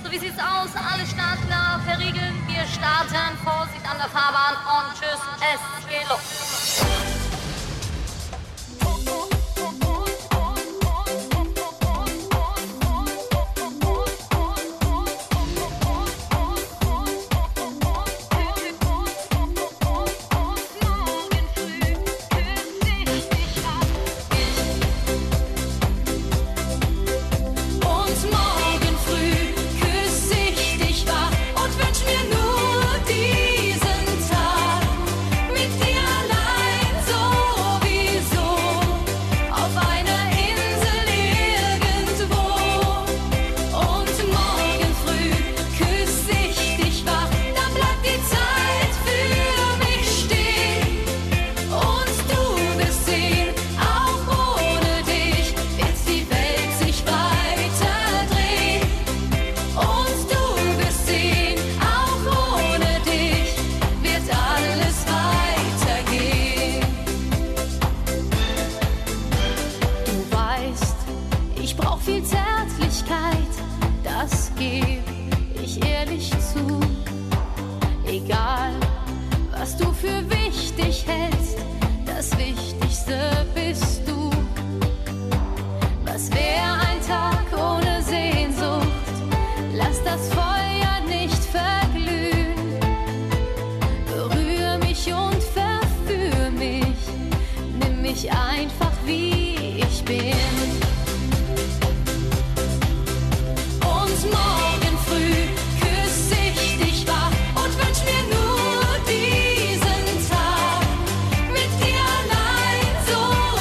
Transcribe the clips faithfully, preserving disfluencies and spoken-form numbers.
So, wie sieht's aus? Alle Startklar, verriegeln. Wir starten. Vorsicht an der Fahrbahn und tschüss, es geht los. So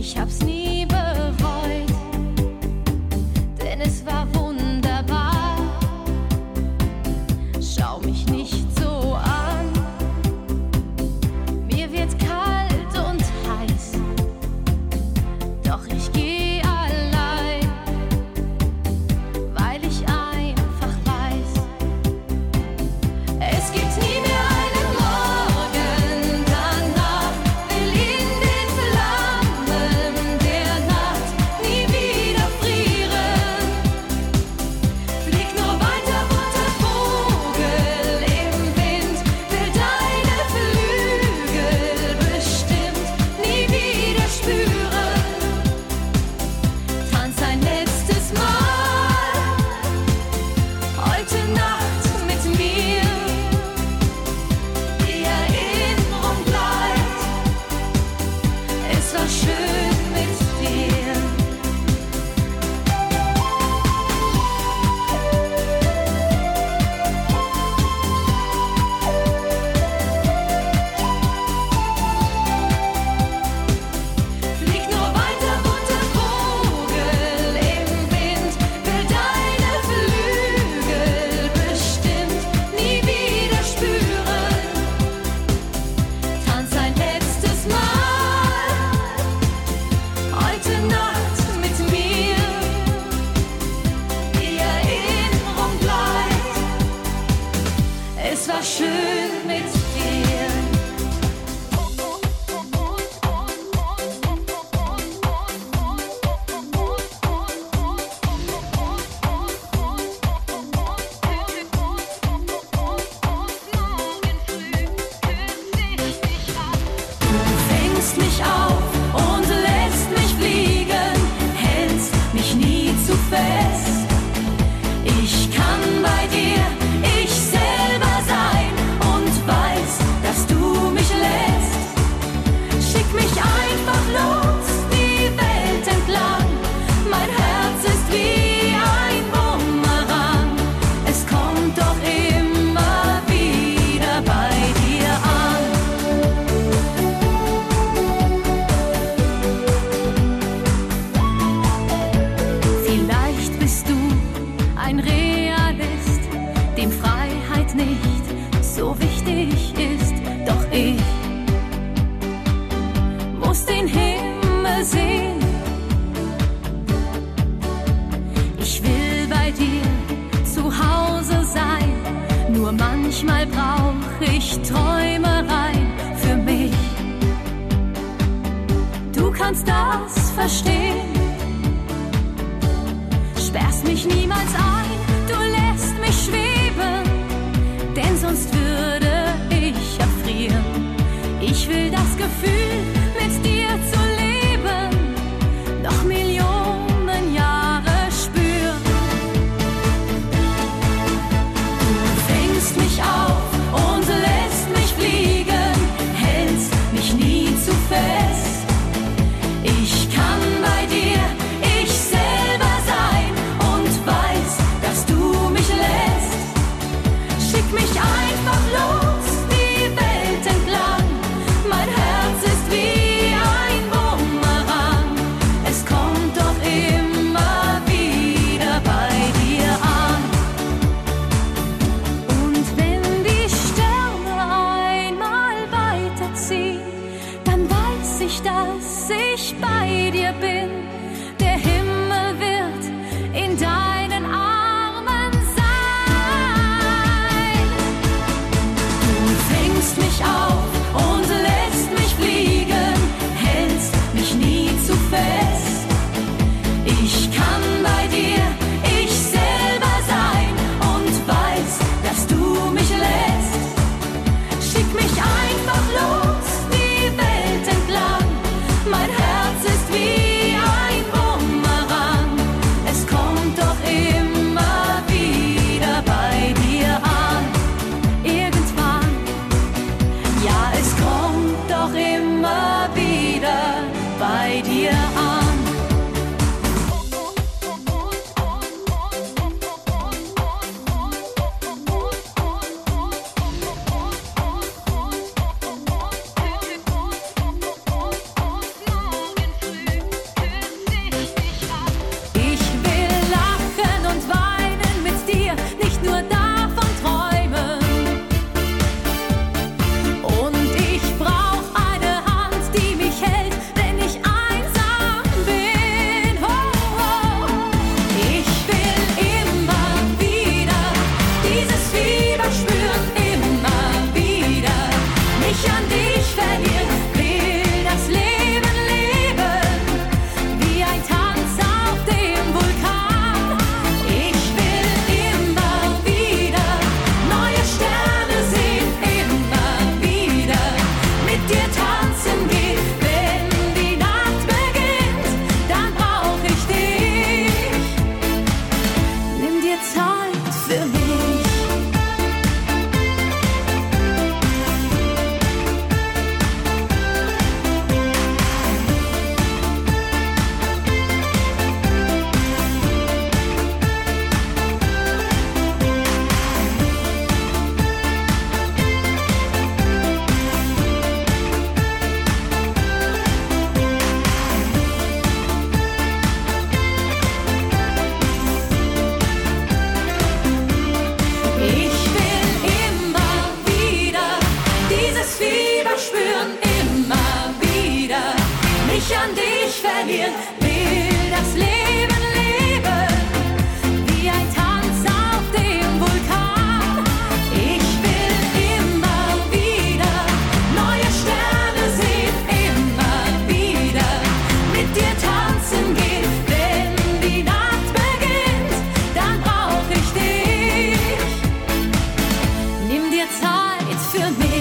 Ich hab's nie bereut, denn es war wunderbar. Schau mich nicht so an, mir wird kalt und heiß, doch ich geh allein, weil ich einfach weiß, es gibt nie mehr einen Morgen danach, will in den Flammen der Nacht nie wieder frieren. Flieg nur weiter, bunter Vogel im Wind, will deine Flügel bestimmt nie wieder spüren. Tanz ein letztes Mal heute Nacht mit mir. Die Erinnerung bleibt, es war schön mit dir. Flieg nur weiter, bunter Vogel im Wind, will deine Flügel bestimmt nie wieder spüren. Tanz ein letztes Mal heute Nacht mit mir. Die Erinnerung bleibt, es war schön mit dir. Du fängst mich auf und lässt mich fliegen, hältst mich nie zu fest. Ich kann bei dir ich selber sein und weiß, dass du mich lässt. Schick mich einfach los, die Welt entlang. Mein Herz ist wie ein Bumerang. Es kommt doch immer wieder bei dir an. Vielleicht bist du ein Realist, dem Freiheit nicht so wichtig ist. Doch ich muss den Himmel sehen. Ich will bei dir zu Hause sein. Nur manchmal brauch ich Träumereien für mich. Du kannst das verstehen. Sperrst mich niemals ein, du lässt mich schweben, denn sonst würde ich erfrieren. Ich will das Gefühl, mit dir zu leben, noch Millionen Jahre spüren. Du fängst mich auf und lässt mich fliegen, hältst mich nie zu fest. Ich kann bei dir ich selber sein und weiß, dass du mich lässt. Schick mich einfach los, die Welt entlang. Mein Herz ist wie ein Bumerang. Es kommt doch immer wieder bei dir an. Und wenn die Sterne einmal weiterziehen, dann weiß ich, dass ich bei dir bin. Der Himmel wird in deinen Armen sein. Du fängst mich auf und lässt mich fliegen, hältst mich nie zu fest. Ich kann bei dir ich selber sein und weiß, dass du mich lässt. Schick mich einfach los, die Welt entlang. Mein Herz ist wie ein Bumerang. Es kommt doch immer wieder bei dir an. Irgendwann, ja, es kommt doch immer wieder bei dir an. Morgen früh inspirieren, will das Leben leben, wie ein Tanz auf dem Vulkan. Ich will immer wieder neue Sterne sehen, immer wieder mit dir tanzen gehen. Wenn die Nacht beginnt, dann brauch ich dich. Nimm dir Zeit für mich.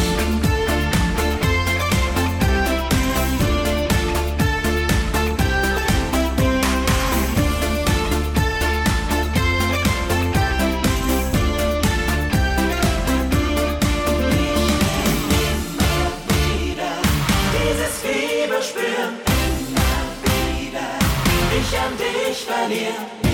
Dieses Fieber spüren, immer wieder mich an dich verlieren.